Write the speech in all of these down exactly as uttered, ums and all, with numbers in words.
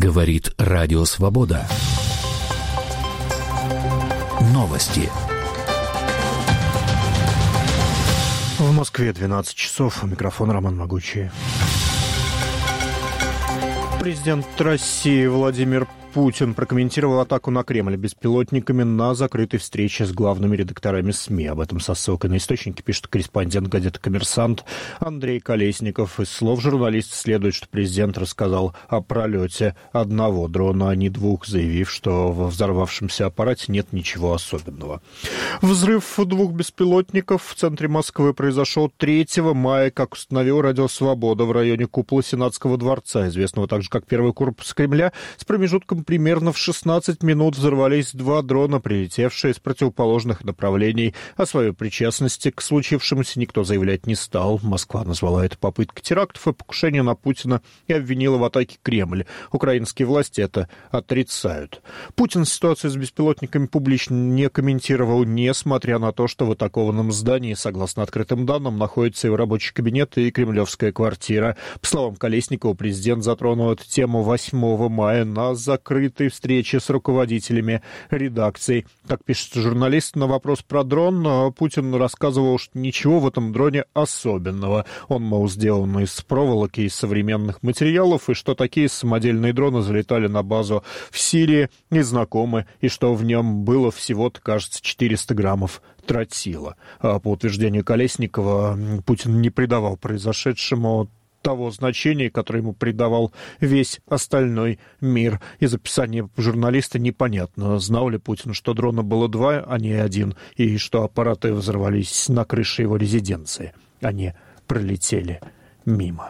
Говорит Радио Свобода. Новости. В Москве двенадцать часов. Микрофон Роман Могучий. Президент России Владимир Путин прокомментировал атаку на Кремль беспилотниками на закрытой встрече с главными редакторами СМИ. Об этом со ссылкой на источники пишет корреспондент газеты «Коммерсант» Андрей Колесников. Из слов журналиста следует, что президент рассказал о пролете одного дрона, а не двух, заявив, что во взорвавшемся аппарате нет ничего особенного. Взрыв двух беспилотников в центре Москвы произошел третьего мая, как установил Радио Свобода, в районе купола Сенатского дворца, известного также как Первый корпус Кремля. С промежутком примерно в шестнадцать минут взорвались два дрона, прилетевшие с противоположных направлений. О своей причастности к случившемуся никто заявлять не стал. Москва назвала это попыткой терактов и покушения на Путина и обвинила в атаке Кремль. Украинские власти это отрицают. Путин ситуацию с беспилотниками публично не комментировал, несмотря на то, что в атакованном здании, согласно открытым данным, находится его рабочий кабинет и кремлевская квартира. По словам Колесникова, президент затронул эту тему восьмого мая на закрытой встрече с руководителями редакций. Как пишет журналист, на вопрос про дрон Путин рассказывал, что ничего в этом дроне особенного. Он, мол, сделан из проволоки и современных материалов, и что такие самодельные дроны залетали на базу в Сирии и знакомы, и что в нем было всего-то, кажется, четыреста граммов тротила. По утверждению Колесникова, Путин не придавал произошедшему того значения, которое ему придавал весь остальной мир. Из описания журналиста непонятно, знал ли Путин, что дрона было два, а не один, и что аппараты взорвались на крыше его резиденции. Они пролетели мимо.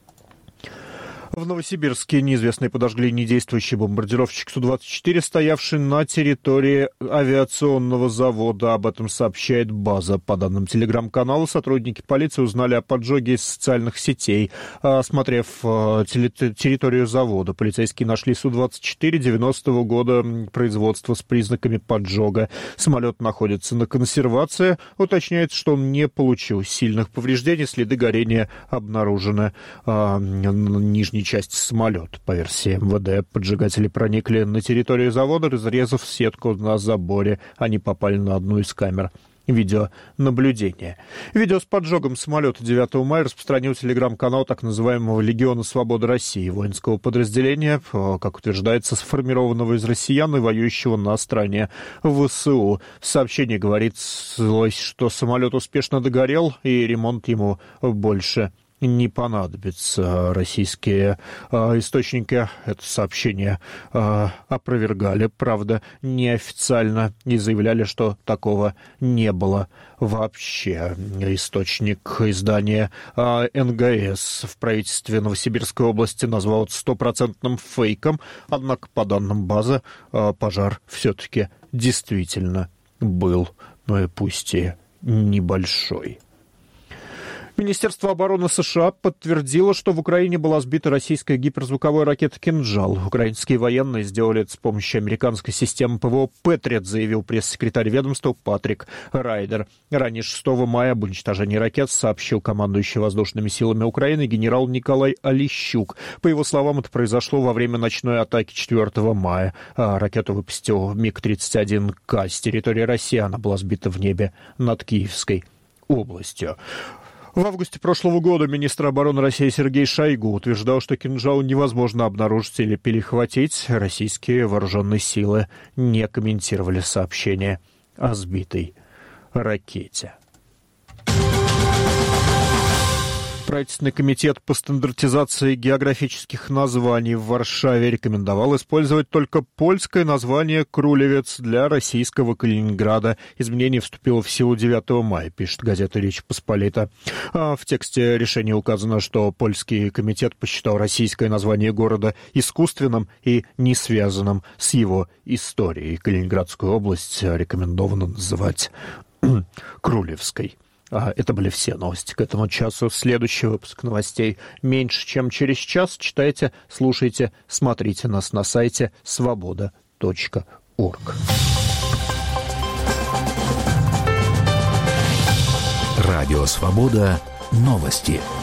В Новосибирске неизвестные подожгли недействующий бомбардировщик Су двадцать четыре, стоявший на территории авиационного завода. Об этом сообщает «База». По данным телеграм-канала, сотрудники полиции узнали о поджоге из социальных сетей. Осмотрев территорию завода, полицейские нашли Су двадцать четыре девяностого года производства с признаками поджога. Самолет находится на консервации. Уточняется, что он не получил сильных повреждений. Следы горения обнаружены а, нижней части самолета. По версии эм вэ дэ, поджигатели проникли на территорию завода, разрезав сетку на заборе. Они попали на одну из камер видеонаблюдения. Видео с поджогом самолета девятого мая распространил телеграм-канал так называемого «Легиона Свободы России», воинского подразделения, как утверждается, сформированного из россиян и воюющего на стороне вэ эс у. В сообщении говорится, что самолет успешно догорел и ремонт ему больше не понадобится. Российские э, источники это сообщение э, опровергали, правда, неофициально, и заявляли, что такого не было вообще. Источник издания э, эн гэ эс в правительстве Новосибирской области назвал это стопроцентным фейком, однако, по данным базы, э, пожар все-таки действительно был, но и пусть и небольшой. Министерство обороны США подтвердило, что в Украине была сбита российская гиперзвуковая ракета «Кинжал». Украинские военные сделали это с помощью американской системы пэ вэ о «Патриот», заявил пресс-секретарь ведомства Патрик Райдер. Ранее шестого мая об уничтожении ракет сообщил командующий воздушными силами Украины генерал Николай Олещук. По его словам, это произошло во время ночной атаки четвёртого мая. Ракету выпустил миг тридцать один ка с территории России. Она была сбита в небе над Киевской областью. В августе прошлого года министр обороны России Сергей Шойгу утверждал, что «Кинжал» невозможно обнаружить или перехватить. Российские вооруженные силы не комментировали сообщение о сбитой ракете. Правительственный комитет по стандартизации географических названий в Варшаве рекомендовал использовать только польское название «Крулевец» для российского Калининграда. Изменение вступило в силу девятого мая, пишет газета «Речь Посполита». А в тексте решения указано, что польский комитет посчитал российское название города искусственным и не связанным с его историей. Калининградскую область рекомендовано называть Крулевской. Это были все новости к этому часу. Следующий выпуск новостей меньше, чем через час. Читайте, слушайте, смотрите нас на сайте свобода точка орг. Радио «Свобода». Новости.